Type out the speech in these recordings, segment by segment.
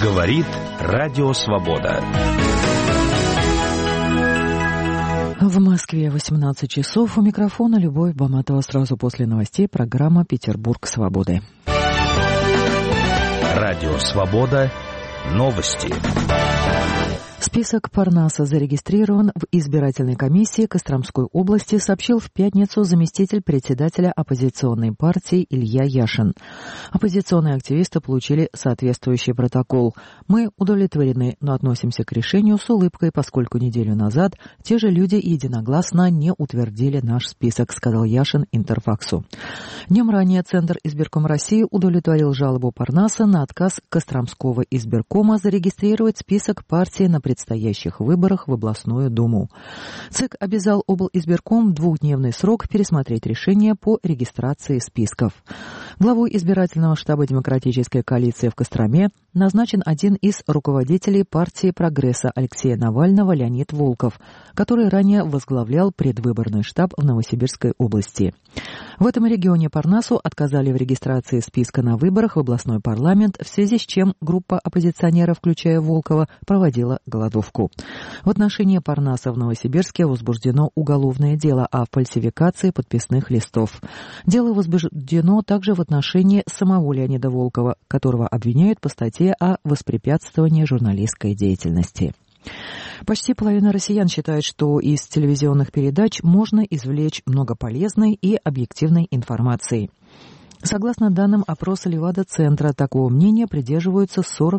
Говорит Радио Свобода. В Москве 18 часов. У микрофона Любовь Баматова. Сразу после новостей программа «Петербург свободы». Радио Свобода. Новости. Список Парнаса зарегистрирован в избирательной комиссии Костромской области, сообщил в пятницу заместитель председателя оппозиционной партии Илья Яшин. Оппозиционные активисты получили соответствующий протокол. Мы удовлетворены, но относимся к решению с улыбкой, поскольку неделю назад те же люди единогласно не утвердили наш список, сказал Яшин Интерфаксу. Днем ранее Центр избирком России удовлетворил жалобу Парнаса на отказ Костромского избиркома зарегистрировать список партии на предстоящих выборах в областную думу. ЦИК обязал облизбирком в 2-дневный срок пересмотреть решение по регистрации списков. Главой избирательного штаба Демократической коалиции в Костроме назначен один из руководителей партии «Прогресса» Алексея Навального Леонид Волков, который ранее возглавлял предвыборный штаб в Новосибирской области. В этом регионе Парнасу отказали в регистрации списка на выборах в областной парламент, в связи с чем группа оппозиционеров, включая Волкова, проводила голодовку. В отношении Парнаса в Новосибирске возбуждено уголовное дело о фальсификации подписных листов. Дело возбуждено также в отношении самого Леонида Волкова, которого обвиняют по статье о воспрепятствовании журналистской деятельности. Почти половина россиян считает, что из телевизионных передач можно извлечь много полезной и объективной информации. Согласно данным опроса Левада-центра, такого мнения придерживаются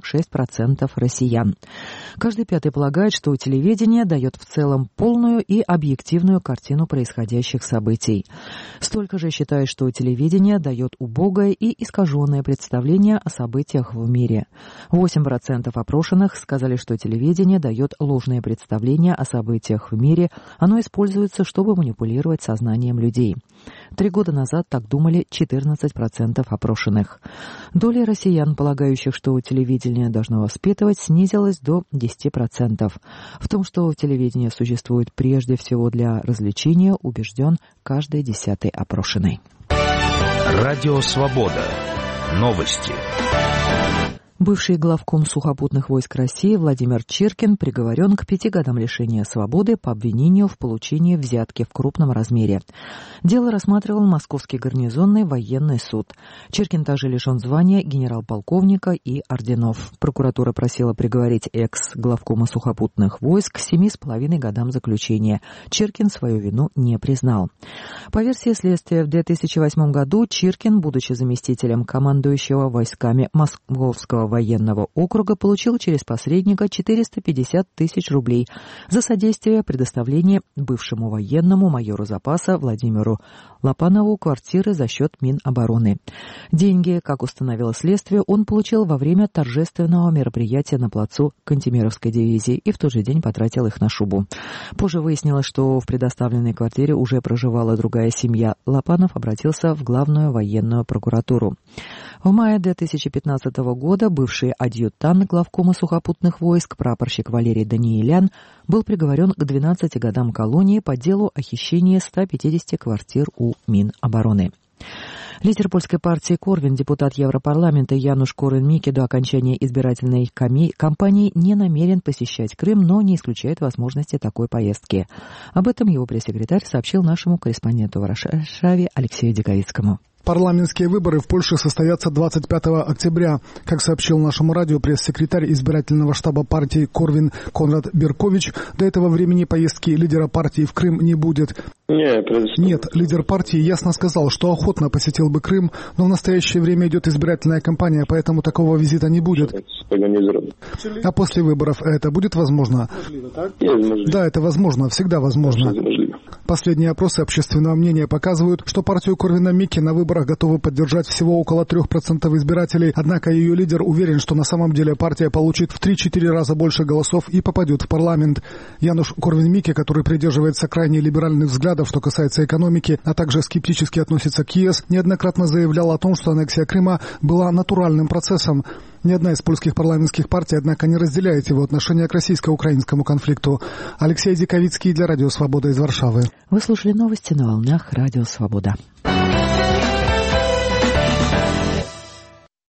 46% россиян. Каждый пятый полагает, что телевидение дает в целом полную и объективную картину происходящих событий. Столько же считают, что телевидение дает убогое и искаженное представление о событиях в мире. 8% опрошенных сказали, что телевидение дает ложное представление о событиях в мире. Оно используется, чтобы манипулировать сознанием людей. 3 года назад так думали 14% опрошенных. Доля россиян, полагающих, что телевидение должно воспитывать, снизилась до 10%. В том, что телевидение существует прежде всего для развлечения, убежден каждый 10-й опрошенный. Радио Свобода. Новости. Бывший главком сухопутных войск России Владимир Чиркин приговорен к 5 годам лишения свободы по обвинению в получении взятки в крупном размере. Дело рассматривал Московский гарнизонный военный суд. Чиркин также лишен звания генерал-полковника и орденов. Прокуратура просила приговорить экс-главкома сухопутных войск к 7,5 годам заключения. Чиркин свою вину не признал. По версии следствия, в 2008 году Чиркин, будучи заместителем командующего войсками Московского военного округа, получил через посредника 450 тысяч рублей за содействие предоставления бывшему военному майору запаса Владимиру Лопанову квартиры за счет Минобороны. Деньги, как установило следствие, он получил во время торжественного мероприятия на плацу Кантемировской дивизии и в тот же день потратил их на шубу. Позже выяснилось, что в предоставленной квартире уже проживала другая семья. Лопанов обратился в Главную военную прокуратуру. В мае 2015 года бывший адъютант главкома сухопутных войск прапорщик Валерий Даниэлян был приговорен к 12 годам колонии по делу о хищении 150 квартир у Минобороны. Лидер польской партии Корвин, депутат Европарламента Януш Корвин-Микке до окончания избирательной кампании не намерен посещать Крым, но не исключает возможности такой поездки. Об этом его пресс-секретарь сообщил нашему корреспонденту в Варшаве Алексею Диковицкому. Парламентские выборы в Польше состоятся 25 октября. Как сообщил нашему радио пресс-секретарь избирательного штаба партии Корвин Конрад Беркович, до этого времени поездки лидера партии в Крым не будет. Нет, лидер партии ясно сказал, что охотно посетил бы Крым, но в настоящее время идет избирательная кампания, поэтому такого визита не будет. А после выборов это будет возможно? Да, это возможно, всегда возможно. Последние опросы общественного мнения показывают, что партию Корвина-Микке на выборах готовы поддержать всего около 3% избирателей, однако ее лидер уверен, что на самом деле партия получит в 3-4 раза больше голосов и попадет в парламент. Януш Корвин-Микке, который придерживается крайне либеральных взглядов, что касается экономики, а также скептически относится к ЕС, неоднократно заявлял о том, что аннексия Крыма была натуральным процессом. Ни одна из польских парламентских партий, однако, не разделяет его отношение к российско-украинскому конфликту. Алексей Диковицкий для Радио Свобода из Варшавы. Вы слушали новости на волнах Радио Свобода.